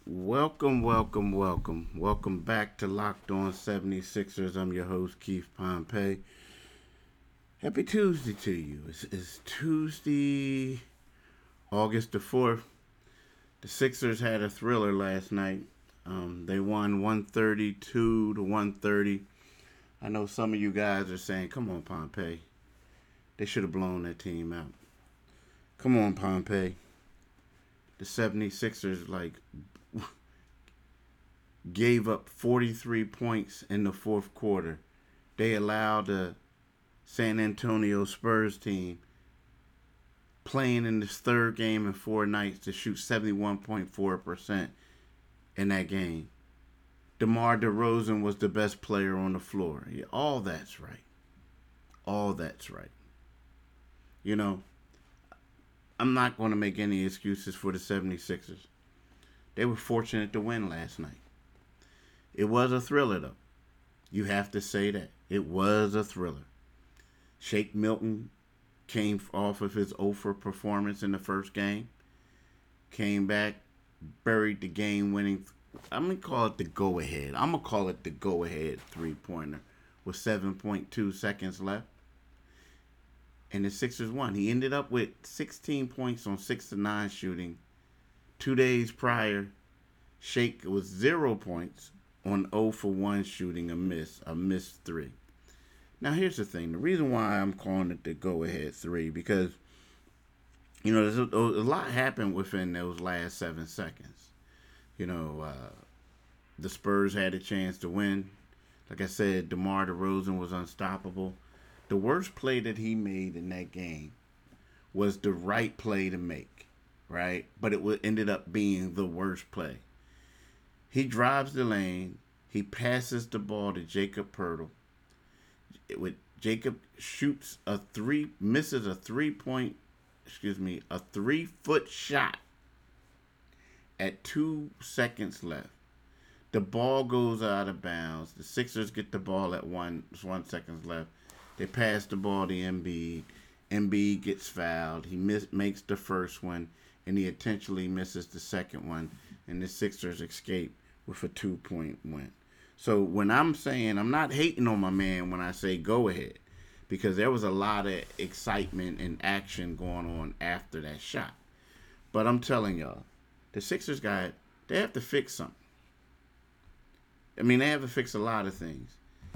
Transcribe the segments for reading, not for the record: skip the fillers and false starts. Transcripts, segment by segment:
Welcome, welcome, welcome. Welcome back to Locked On 76ers. I'm your host, Keith Pompey. Happy Tuesday to you. It's Tuesday, August the 4th. The Sixers had a thriller last night. They won 132 to 130. I know some of you guys are saying, come on, Pompey. They should have blown that team out. Come on, Pompey. The 76ers, gave up 43 points in the fourth quarter. They allowed the San Antonio Spurs team playing in this third game in 4 nights to shoot 71.4% in that game. DeMar DeRozan was the best player on the floor. Yeah, all that's right. All that's right. You know, I'm not going to make any excuses for the 76ers. They were fortunate to win last night. It was a thriller, though. You have to say that. It was a thriller. Shake Milton came off of his 0 performance in the first game. Came back, buried the game-winning. I'm going to call it the go-ahead. I'm going to call it the go-ahead three-pointer with 7.2 seconds left. And the Sixers won. He ended up with 16 points on 6 of 9 shooting. 2 days prior, Shake was 0 points on 0 for 1 shooting, a missed 3. Now, here's the thing. The reason why I'm calling it the go-ahead 3, because, there's a lot happened within those last 7 seconds. The Spurs had a chance to win. Like I said, DeMar DeRozan was unstoppable. The worst play that he made in that game was the right play to make, right? But it ended up being the worst play. He drives the lane. He passes the ball to Jakob Poeltl. Jacob shoots misses a 3-foot shot at 2 seconds left. The ball goes out of bounds. The Sixers get the ball at 1 second left. They pass the ball to Embiid. Embiid gets fouled. He makes the first one, and he intentionally misses the second one, and the Sixers escape with a 2-point win. So when I'm saying, I'm not hating on my man when I say go ahead, because there was a lot of excitement and action going on after that shot. But I'm telling y'all, the Sixers they have to fix something. They have to fix a lot of things.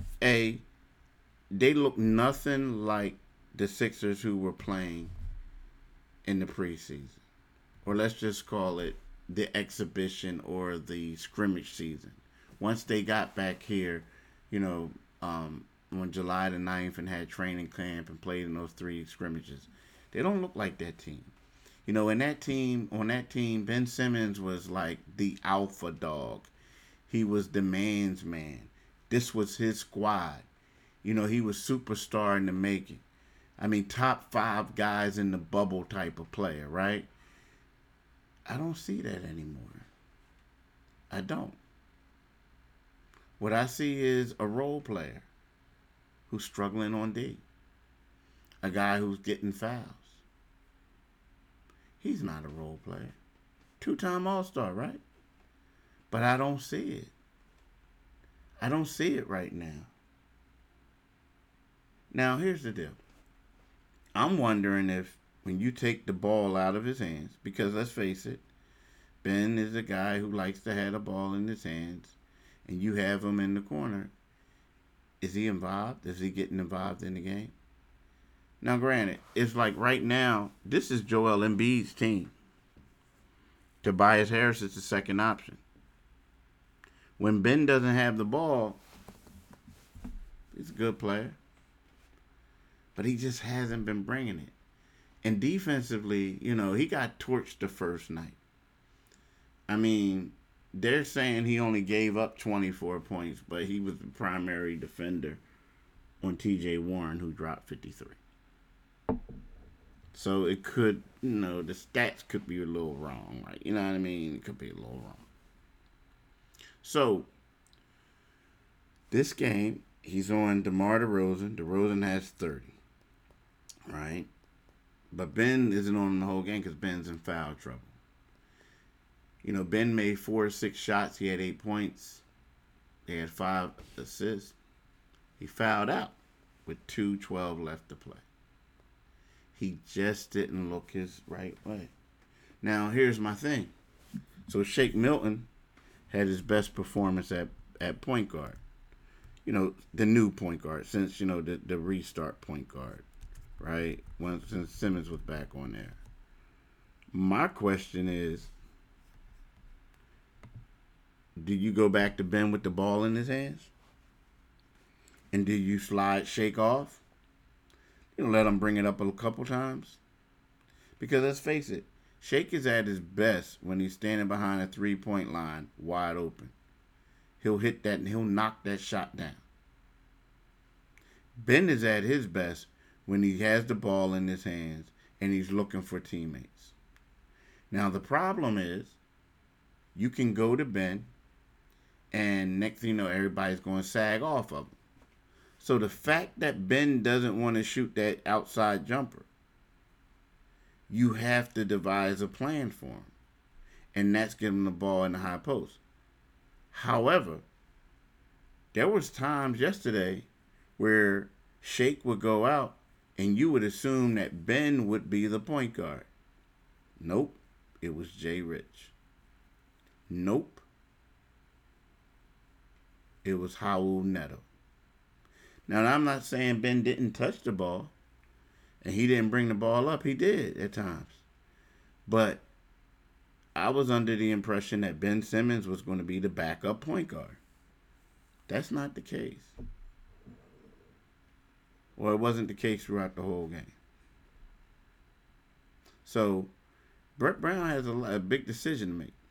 They look nothing like the Sixers who were playing in the preseason. Or let's just call it the exhibition or the scrimmage season. Once they got back here, on July the 9th and had training camp and played in those 3 scrimmages, they don't look like that team. On that team, Ben Simmons was like the alpha dog. He was the man's man. This was his squad. He was superstar in the making. Top 5 guys in the bubble type of player, right? I don't see that anymore. I don't. What I see is a role player who's struggling on D. A guy who's getting fouls. He's not a role player. 2-time All-Star, right? But I don't see it. I don't see it right now. Now, here's the deal. I'm wondering if when you take the ball out of his hands, because let's face it, Ben is a guy who likes to have the ball in his hands, and you have him in the corner, is he involved? Is he getting involved in the game? Now, granted, it's like right now, this is Joel Embiid's team. Tobias Harris is the second option. When Ben doesn't have the ball, he's a good player. But he just hasn't been bringing it. And defensively, he got torched the first night. They're saying he only gave up 24 points, but he was the primary defender on TJ Warren, who dropped 53. So it could, the stats could be a little wrong, right? You know what I mean? It could be a little wrong. So, this game, he's on DeMar DeRozan. DeRozan has 30, right? But Ben isn't on the whole game because Ben's in foul trouble. Ben made 4 or 6 shots. He had 8 points. They had 5 assists. He fouled out with 2:12 left to play. He just didn't look his right way. Now, here's my thing. So Shake Milton had his best performance at point guard. The new point guard since, the restart point guard, right? Since Simmons was back on there. My question is, do you go back to Ben with the ball in his hands? And do you slide Shake off? Let him bring it up a couple times? Because let's face it, Shake is at his best when he's standing behind a 3-point line, wide open. He'll hit that and he'll knock that shot down. Ben is at his best when he has the ball in his hands and he's looking for teammates. Now, the problem is, you can go to Ben, and next thing you know, everybody's going to sag off of him. So the fact that Ben doesn't want to shoot that outside jumper, you have to devise a plan for him. And that's getting the ball in the high post. However, there was times yesterday where Shake would go out and you would assume that Ben would be the point guard. Nope, it was Jay Rich. Nope, it was Raul Neto. Now, I'm not saying Ben didn't touch the ball and he didn't bring the ball up. He did at times. But I was under the impression that Ben Simmons was going to be the backup point guard. That's not the case. Well, it wasn't the case throughout the whole game. So, Brett Brown has a big decision to make.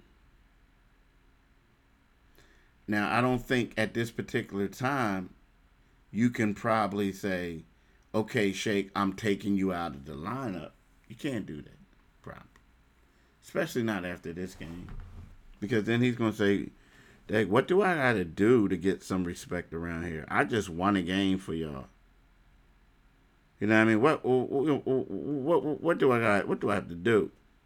Now, I don't think at this particular time you can probably say, okay, Shake, I'm taking you out of the lineup. You can't do that, probably. Especially not after this game. Because then he's going to say, Dang, what do I got to do to get some respect around here? I just won a game for y'all. You know what I mean? What do I got? What do I have to do?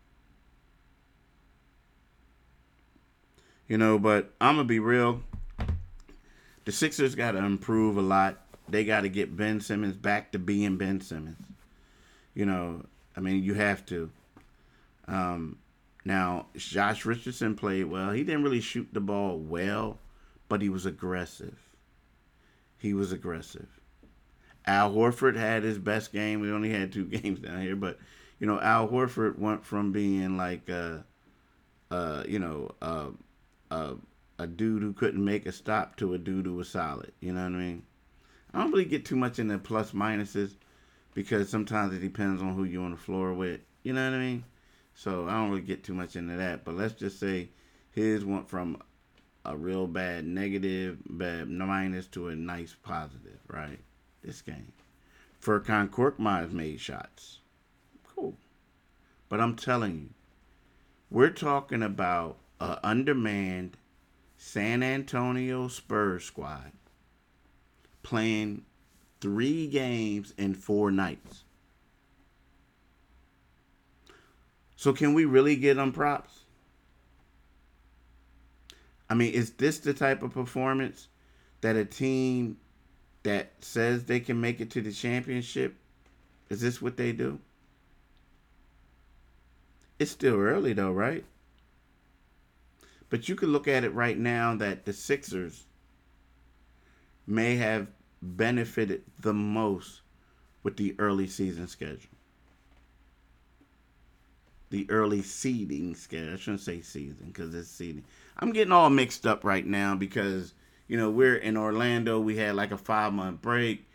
But I'm going to be real. The Sixers got to improve a lot. They got to get Ben Simmons back to being Ben Simmons. You have to. Now, Josh Richardson played well. He didn't really shoot the ball well, but he was aggressive. Al Horford had his best game. We only had 2 games down here, but Al Horford went from being like a dude who couldn't make a stop to a dude who was solid. You know what I mean? I don't really get too much into plus minuses because sometimes it depends on who you're on the floor with. You know what I mean? So I don't really get too much into that. But let's just say his went from a real bad negative, bad minus to a nice positive, right? This game. Furkan Korkmaz made shots. Cool. But I'm telling you, we're talking about an undermanned San Antonio Spurs squad playing 3 games in 4 nights. So can we really give them props? I mean, is this the type of performance that a team that says they can make it to the championship, is this what they do? It's still early though, right? But you can look at it right now that the Sixers may have benefited the most with the early season schedule. The early seeding schedule. I shouldn't say season because it's seeding. I'm getting all mixed up right now because, we're in Orlando. We had like a 5-month break.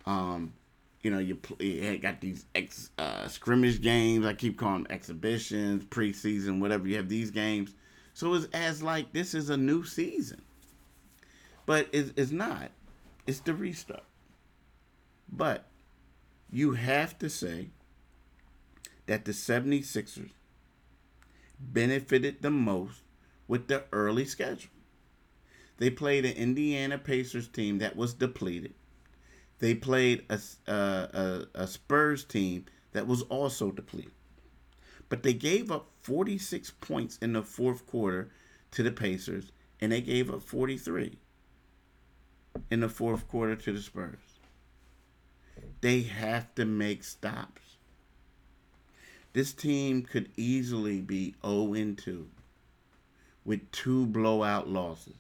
You got these scrimmage games. I keep calling them exhibitions, preseason, whatever. You have these games. So it's as like this is a new season. But it's not. It's the restart. But you have to say that the 76ers benefited the most with the early schedule. They played an Indiana Pacers team that was depleted. They played a Spurs team that was also depleted. But they gave up 46 points in the fourth quarter to the Pacers, and they gave up 43 in the fourth quarter to the Spurs. They have to make stops. This team could easily be 0-2 with 2 blowout losses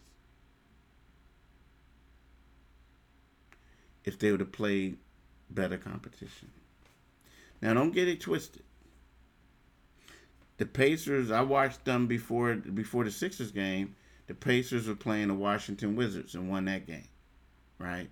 if they would have played better competition. Now, don't get it twisted. The Pacers, I watched them before the Sixers game. The Pacers were playing the Washington Wizards and won that game, right?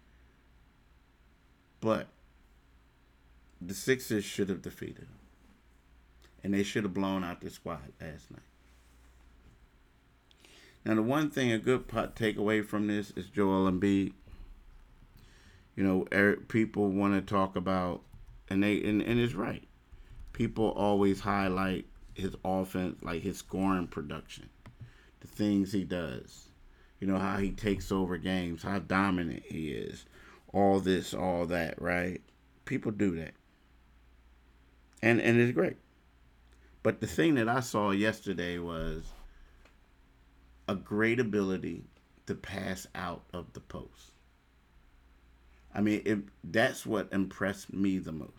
But the Sixers should have defeated them. And they should have blown out the squad last night. Now, the one thing, a good takeaway from this is Joel Embiid. You know, people want to talk about, and it's right. People always highlight his offense, like his scoring production, the things he does. You know, how he takes over games, how dominant he is, all this, all that, right? People do that. And it's great. But the thing that I saw yesterday was a great ability to pass out of the post. I mean, that's what impressed me the most.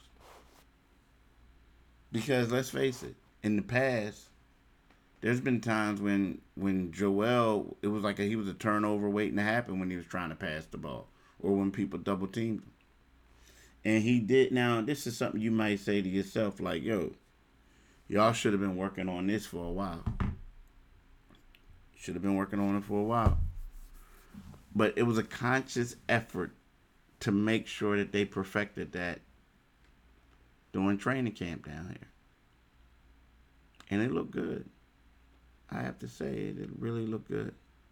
Because let's face it, in the past, there's been times when Joel, it was like he was a turnover waiting to happen when he was trying to pass the ball, or when people double teamed him. And he did. Now, this is something you might say to yourself, like, yo, y'all should have been working on this for a while. Should have been working on it for a while. But it was a conscious effort to make sure that they perfected that during training camp down here. And it looked good. I have to say, it really looked good.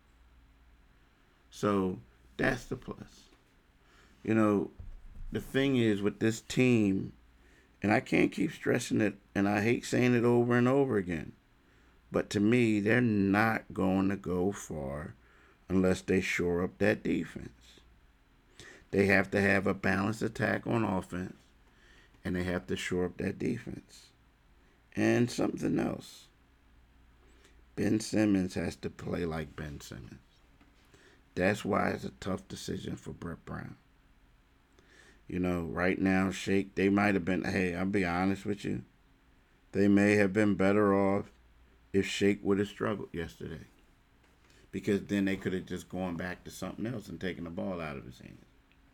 So that's the plus. You know, the thing is with this team, and I can't keep stressing it, and I hate saying it over and over again, but to me, they're not going to go far unless they shore up that defense. They have to have a balanced attack on offense, and they have to shore up that defense. And something else. Ben Simmons has to play like Ben Simmons. That's why it's a tough decision for Brett Brown. You know, right now, Shake, they might have been, hey, I'll be honest with you, they may have been better off if Shake would have struggled yesterday. Because then they could have just gone back to something else and taken the ball out of his hands.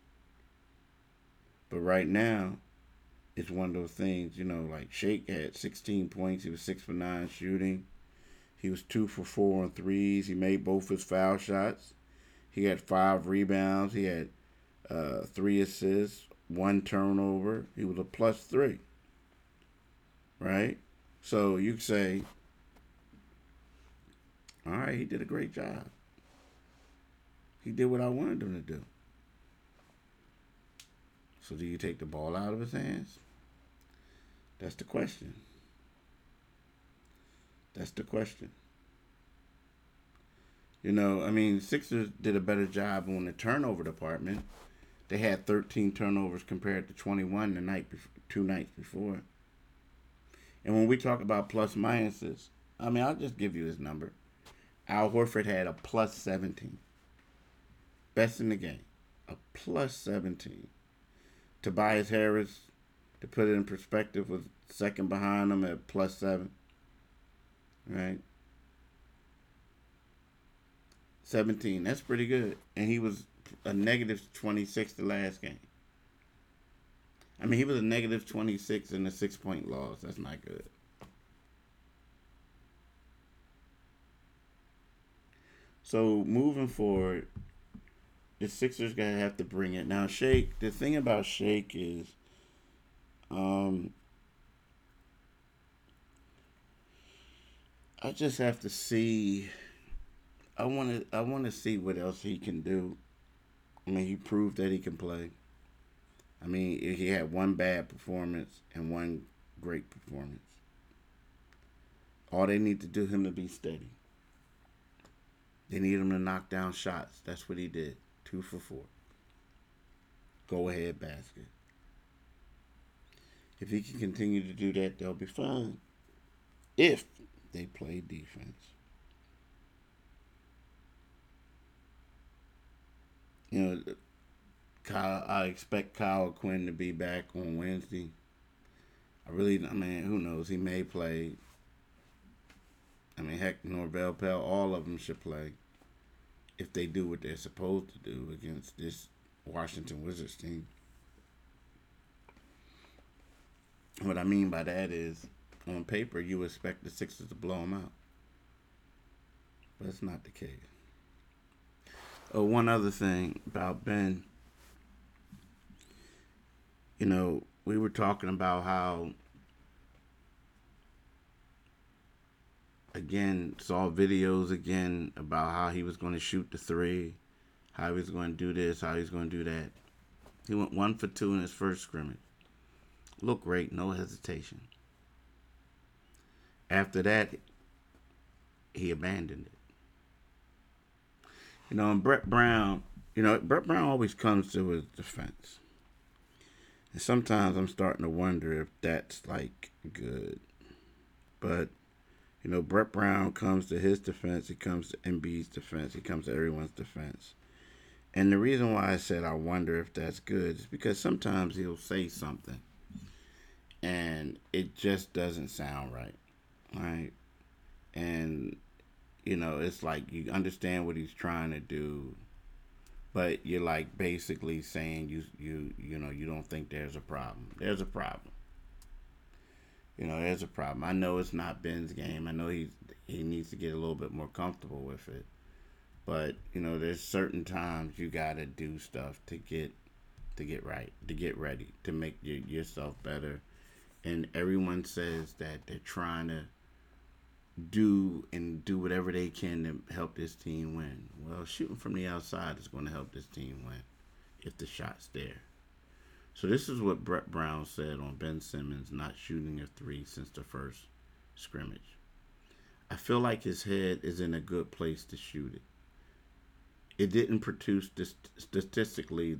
But right now, it's one of those things, you know, like Shake had 16 points. He was 6 for 9 shooting. He was 2 for 4 on threes. He made both his foul shots. He had 5 rebounds. He had 3 assists, 1 turnover. He was a +3. Right? So you could say, all right, he did a great job. He did what I wanted him to do. So do you take the ball out of his hands? That's the question. That's the question. You know, I mean, Sixers did a better job on the turnover department. They had 13 turnovers compared to 21 2 nights before. And when we talk about plus minuses, I mean, I'll just give you his number. Al Horford had a +17. Best in the game. A +17. Tobias Harris, to put it in perspective, was second behind him at +7. Right? 17. That's pretty good. And he was a -26 the last game. I mean, he was a -26 in a 6-point loss. That's not good. So, moving forward, the Sixers going to have to bring it. Now, Shake, the thing about Shake is, I just have to see. I want to see what else he can do. I mean, he proved that he can play. I mean, he had one bad performance and one great performance. All they need to do him to be steady. They need him to knock down shots. That's what he did. 2 for 4. Go ahead basket. If he can continue to do that, they'll be fine. if they play defense. You know, I expect Kyle Quinn to be back on Wednesday. I mean, who knows? He may play. I mean, heck, Norvell Pell, all of them should play if they do what they're supposed to do against this Washington Wizards team. What I mean by that is, on paper, you expect the Sixers to blow them out. But it's not the case. Oh, one other thing about Ben. You know, we were talking about how, again, saw videos again about how he was going to shoot the three, how he was going to do this, how he was going to do that. He went 1 for 2 in his first scrimmage. Looked great, no hesitation. After that, he abandoned it. You know, and Brett Brown always comes to his defense. And sometimes I'm starting to wonder if that's like good. But, you know, Brett Brown comes to his defense, he comes to Embiid's defense, he comes to everyone's defense. And the reason why I said I wonder if that's good is because sometimes he'll say something and it just doesn't sound right. Right? And, you know, it's like you understand what he's trying to do, but you're like basically saying you don't think there's a problem. There's a problem. You know, there's a problem. I know it's not Ben's game. I know he needs to get a little bit more comfortable with it. But, you know, there's certain times you gotta do stuff to get right, to get ready, to make yourself better. And everyone says that they're trying to do whatever they can to help this team win. Well, shooting from the outside is going to help this team win if the shot's there. So this is what Brett Brown said on Ben Simmons not shooting a three since the first scrimmage. I feel like his head is in a good place to shoot it. It didn't produce statistically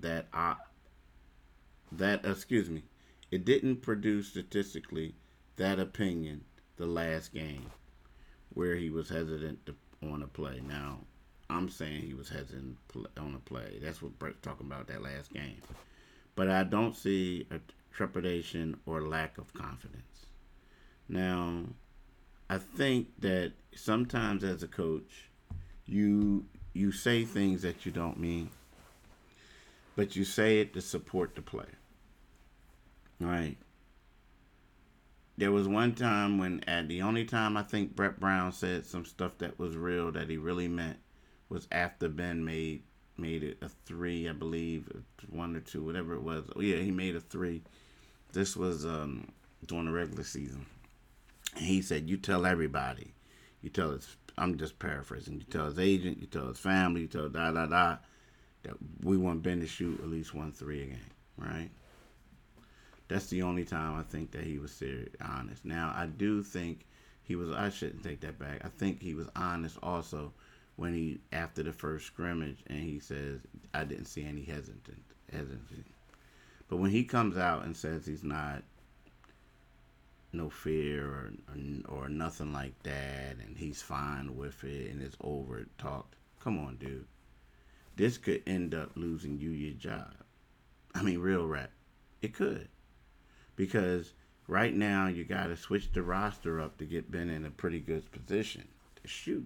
it didn't produce statistically that opinion the last game where he was hesitant on a play. Now, I'm saying he was hesitant on a play. That's what Brett's talking about that last game. But I don't see a trepidation or lack of confidence. Now, I think that sometimes as a coach, you say things that you don't mean, but you say it to support the player. Right? There was one time when, the only time I think Brett Brown said some stuff that was real that he really meant was after Ben made it a three, I believe, 1 or 2, whatever it was. Oh yeah, he made a three. This was during the regular season. And he said, "You tell everybody. You tell his. I'm just paraphrasing. You tell his agent. You tell his family. You tell that we want Ben to shoot at least 1 3 a game, right?" That's the only time I think that he was serious, honest. Now, I do think I shouldn't take that back. I think he was honest also when he, after the first scrimmage, and he says, I didn't see any hesitancy. But when he comes out and says he's not, no fear or nothing like that, and he's fine with it, and it's over talked, come on, dude. This could end up losing you your job. I mean, real rap. It could. Because right now you got to switch the roster up to get Ben in a pretty good position to shoot.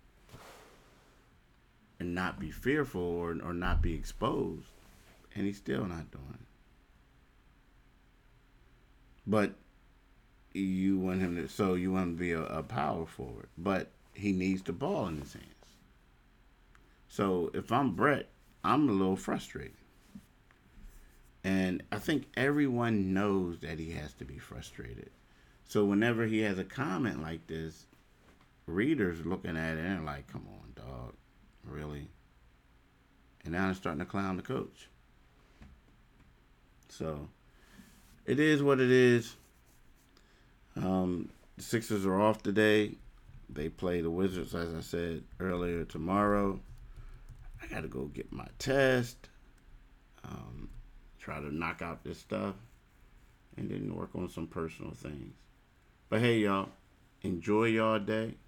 And not be fearful or not be exposed. And he's still not doing it. But you want him to be a power forward. But he needs the ball in his hands. So if I'm Brett, I'm a little frustrated. And I think everyone knows that he has to be frustrated. So whenever he has a comment like this, readers looking at it and like, come on, dog. Really? And now they're starting to clown the coach. So it is what it is. The Sixers are off today. They play the Wizards, as I said earlier, tomorrow. I got to go get my test. Try to knock out this stuff. And then work on some personal things. But hey, y'all. Enjoy y'all day.